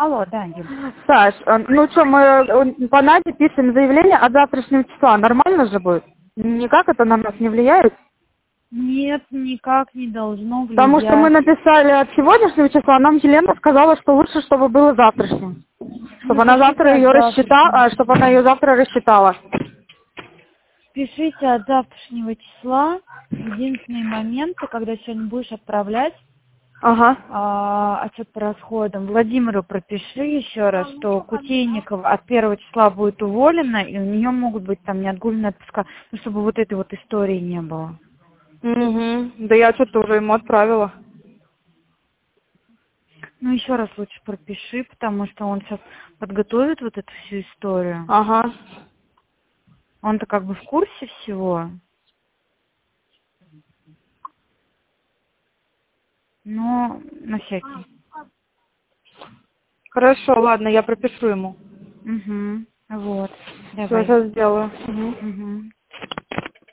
Алло, да, Юль. Саш, ну что, мы по Наде пишем заявление от завтрашнего числа. Нормально же будет? Никак это на нас не влияет? Нет, никак не должно Потому что мы влиять. написали от сегодняшнего числа, а нам Елена сказала, что лучше, чтобы было завтрашним. Чтобы она Напишите завтра от ее завтрашнего. рассчитала, чтобы она ее завтра рассчитала. Пишите от завтрашнего числа. Единственные моменты, когда сегодня будешь отправлять Ага. отчет по расходам, Владимиру пропиши еще раз, что Кутейникова от 1 числа будет уволена, и у нее могут быть там неотгульные отпуска, ну, чтобы вот этой вот истории не было. Угу. Да я что-то уже ему отправила. Ну, еще раз лучше пропиши, потому что он сейчас подготовит вот эту всю историю. Ага. Он-то как бы в курсе всего. Но на всякий. Хорошо, ладно, я пропишу ему. Угу. Вот. Все, Давай. сейчас сделаю. Угу. Угу.